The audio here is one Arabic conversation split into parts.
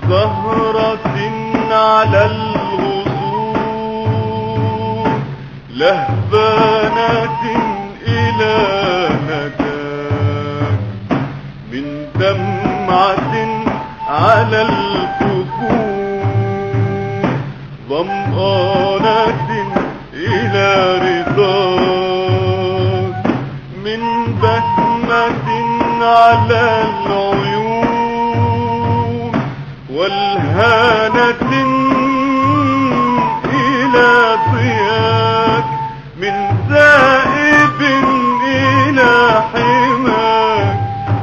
زهرة على الغصون، لهفانة إلى نداك، من دمعة على الكفون، ظمآنة إلى رضاك، من بسمة على العيون، والهانة إلى ضياك، من ذائب إلى حماك،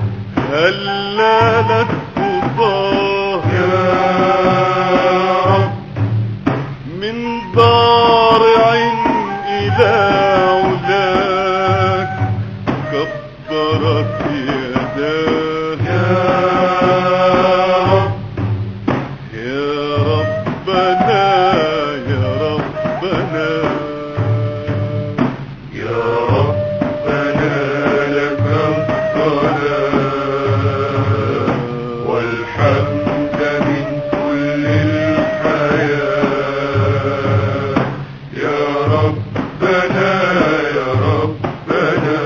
هلالت خطاه يا رب، من ضارع إلى علاك، كبرت يداه يا رب، يا ربنا يا ربنا يا ربنا، لك الصلاة والحمد من كل الحياة، يا ربنا يا ربنا.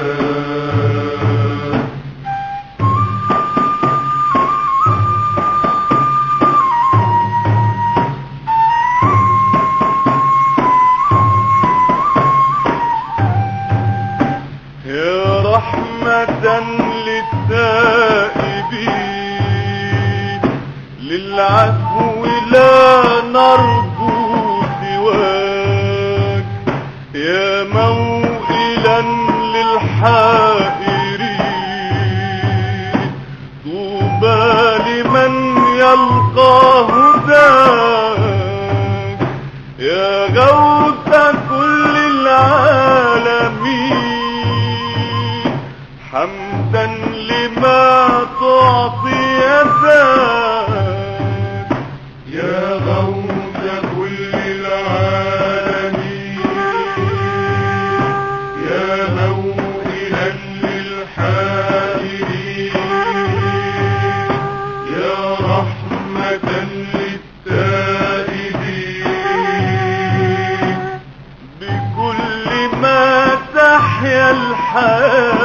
يا رحمة للتائبين، للعفو لا نرجو سواك، يا موئلا للحائرين، طوبى لمن يلقى هداك، يا غوث كل العالمين، حمدا لما تعطي ذاك، يا غوث كل العالمين، يا موئلا للحائرين، يا رحمة للتائبين، بكل ما تحيا الحياة